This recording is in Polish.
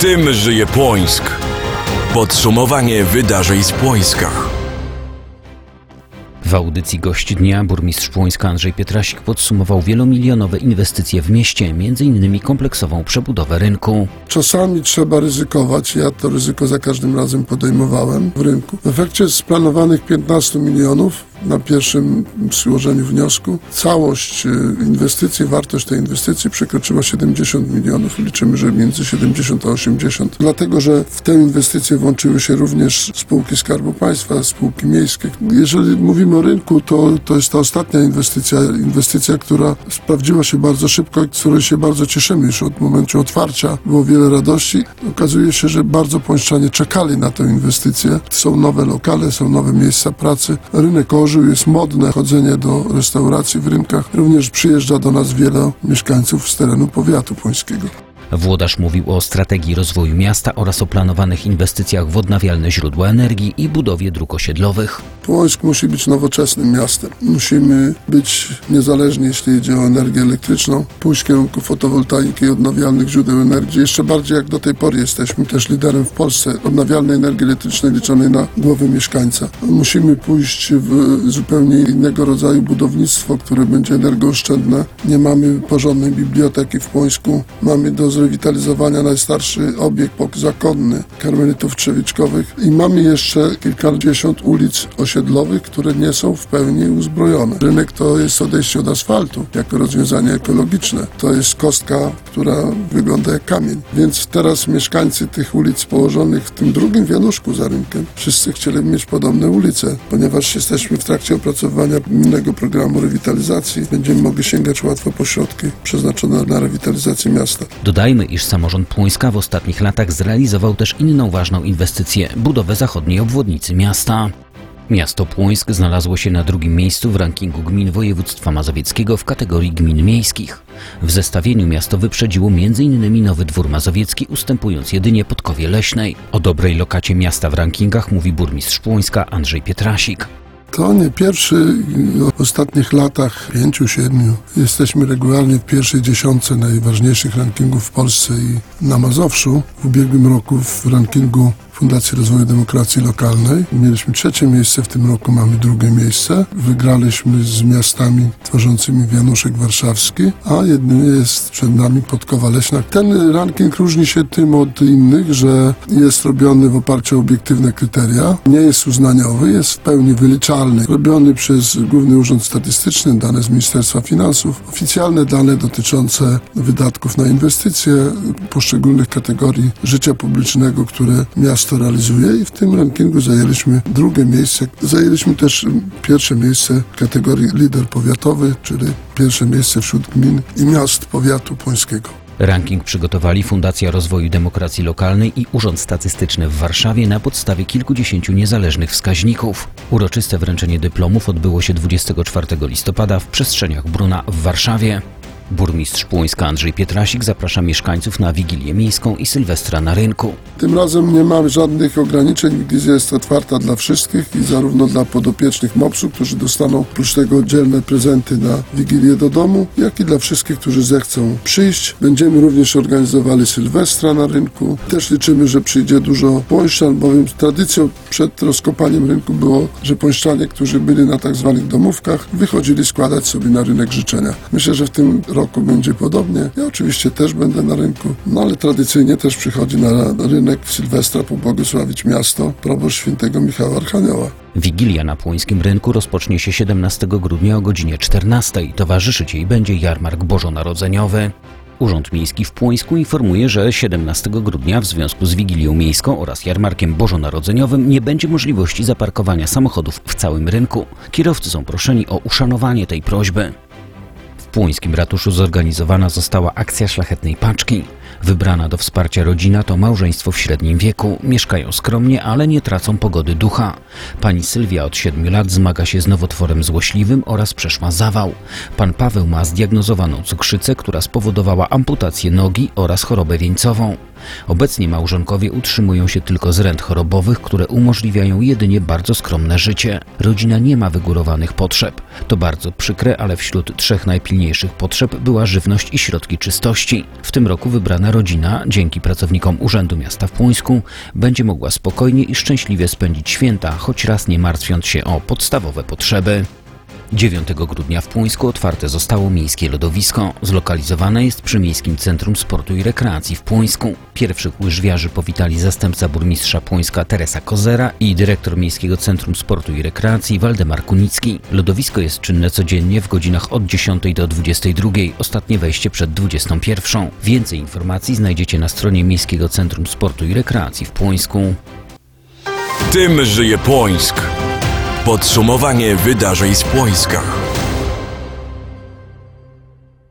Tym żyje Płońsk. Podsumowanie wydarzeń z Płońska. W audycji Gość Dnia burmistrz Płońska Andrzej Pietrasik podsumował wielomilionowe inwestycje w mieście, m.in. kompleksową przebudowę rynku. Czasami trzeba ryzykować, ja to ryzyko za każdym razem podejmowałem w rynku. W efekcie z planowanych 15 milionów na pierwszym złożeniu wniosku całość inwestycji, wartość tej inwestycji przekroczyła 70 milionów. Liczymy, że między 70 a 80. Dlatego, że w tę inwestycję włączyły się również spółki Skarbu Państwa, spółki miejskie. Jeżeli mówimy o rynku, to jest ta ostatnia inwestycja, która sprawdziła się bardzo szybko i z której się bardzo cieszymy. Już od momentu otwarcia było wiele radości. Okazuje się, że bardzo płońszczanie czekali na tę inwestycję. Są nowe lokale, są nowe miejsca pracy. Rynek ożył, jest modne chodzenie do restauracji w rynkach. Również przyjeżdża do nas wiele mieszkańców z terenu powiatu płońskiego. Włodarz mówił o strategii rozwoju miasta oraz o planowanych inwestycjach w odnawialne źródła energii i budowie dróg osiedlowych. Płońsk musi być nowoczesnym miastem. Musimy być niezależni, jeśli idzie o energię elektryczną, pójść w kierunku fotowoltaiki i odnawialnych źródeł energii. Jeszcze bardziej jak do tej pory jesteśmy też liderem w Polsce odnawialnej energii elektrycznej liczonej na głowę mieszkańca. Musimy pójść w zupełnie innego rodzaju budownictwo, które będzie energooszczędne. Nie mamy porządnej biblioteki w Płońsku. Mamy do zrewitalizowania najstarszy obiekt zakonny karmelitów trzewiczkowych i mamy jeszcze kilkadziesiąt ulic osiedlowych, które nie są w pełni uzbrojone. Rynek to jest odejście od asfaltu jako rozwiązanie ekologiczne. To jest kostka, która wygląda jak kamień. Więc teraz mieszkańcy tych ulic położonych w tym drugim wianuszku za rynkiem, wszyscy chcieli mieć podobne ulice, ponieważ jesteśmy w trakcie opracowywania innego programu rewitalizacji. Będziemy mogli sięgać łatwo po środki przeznaczone na rewitalizację miasta. Dodajmy, iż samorząd Płońska w ostatnich latach zrealizował też inną ważną inwestycję – budowę zachodniej obwodnicy miasta. Miasto Płońsk znalazło się na drugim miejscu w rankingu gmin województwa mazowieckiego w kategorii gmin miejskich. W zestawieniu miasto wyprzedziło m.in. Nowy Dwór Mazowiecki, ustępując jedynie Podkowie Leśnej. O dobrej lokacie miasta w rankingach mówi burmistrz Płońska Andrzej Pietrasik. To nie pierwszy. W ostatnich latach 5-7 jesteśmy regularnie w pierwszej dziesiątce najważniejszych rankingów w Polsce i na Mazowszu. W ubiegłym roku w rankingu Fundacji Rozwoju Demokracji Lokalnej mieliśmy 3. miejsce, w tym roku mamy 2. miejsce. Wygraliśmy z miastami tworzącymi Wianuszek Warszawski, a jednym jest przed nami Podkowa Leśna. Ten ranking różni się tym od innych, że jest robiony w oparciu o obiektywne kryteria, nie jest uznaniowy, jest w pełni wyliczalny. Robiony przez Główny Urząd Statystyczny, dane z Ministerstwa Finansów, oficjalne dane dotyczące wydatków na inwestycje poszczególnych kategorii życia publicznego, które miasto realizuje i w tym rankingu zajęliśmy 2. miejsce. Zajęliśmy też 1. miejsce w kategorii lider powiatowy, czyli 1. miejsce wśród gmin i miast powiatu płońskiego. Ranking przygotowali Fundacja Rozwoju Demokracji Lokalnej i Urząd Statystyczny w Warszawie na podstawie kilkudziesięciu niezależnych wskaźników. Uroczyste wręczenie dyplomów odbyło się 24 listopada w przestrzeniach Bruna w Warszawie. Burmistrz Płońska Andrzej Pietrasik zaprasza mieszkańców na Wigilię Miejską i Sylwestra na rynku. Tym razem nie mamy żadnych ograniczeń. Wigilia jest otwarta dla wszystkich i zarówno dla podopiecznych MOPS-u, którzy dostaną oprócz tego oddzielne prezenty na Wigilię do domu, jak i dla wszystkich, którzy zechcą przyjść. Będziemy również organizowali Sylwestra na rynku. Też liczymy, że przyjdzie dużo płońszczan, bowiem tradycją przed rozkopaniem rynku było, że płońszczanie, którzy byli na tak zwanych domówkach, wychodzili składać sobie na rynek życzenia. Myślę, że w tym roku będzie podobnie. Ja oczywiście też będę na rynku, ale tradycyjnie też przychodzi na rynek w Sylwestra pobłogosławić miasto proboszcz świętego Michała Archanioła. Wigilia na Płońskim Rynku rozpocznie się 17 grudnia o godzinie 14. Towarzyszyć jej będzie jarmark bożonarodzeniowy. Urząd Miejski w Płońsku informuje, że 17 grudnia w związku z Wigilią Miejską oraz jarmarkiem bożonarodzeniowym nie będzie możliwości zaparkowania samochodów w całym rynku. Kierowcy są proszeni o uszanowanie tej prośby. W płońskim ratuszu zorganizowana została akcja Szlachetnej Paczki. Wybrana do wsparcia rodzina to małżeństwo w średnim wieku. Mieszkają skromnie, ale nie tracą pogody ducha. Pani Sylwia od 7 lat zmaga się z nowotworem złośliwym oraz przeszła zawał. Pan Paweł ma zdiagnozowaną cukrzycę, która spowodowała amputację nogi oraz chorobę wieńcową. Obecnie małżonkowie utrzymują się tylko z rent chorobowych, które umożliwiają jedynie bardzo skromne życie. Rodzina nie ma wygórowanych potrzeb. To bardzo przykre, ale wśród 3 najpilniejszych potrzeb była żywność i środki czystości. W tym roku wybrana rodzina, dzięki pracownikom Urzędu Miasta w Płońsku, będzie mogła spokojnie i szczęśliwie spędzić święta, choć raz nie martwiąc się o podstawowe potrzeby. 9 grudnia w Płońsku otwarte zostało miejskie lodowisko. Zlokalizowane jest przy Miejskim Centrum Sportu i Rekreacji w Płońsku. Pierwszych łyżwiarzy powitali zastępca burmistrza Płońska Teresa Kozera i dyrektor Miejskiego Centrum Sportu i Rekreacji Waldemar Kunicki. Lodowisko jest czynne codziennie w godzinach od 10 do 22, ostatnie wejście przed 21. Więcej informacji znajdziecie na stronie Miejskiego Centrum Sportu i Rekreacji w Płońsku. Tym żyje Płońsk. Podsumowanie wydarzeń z Płońska.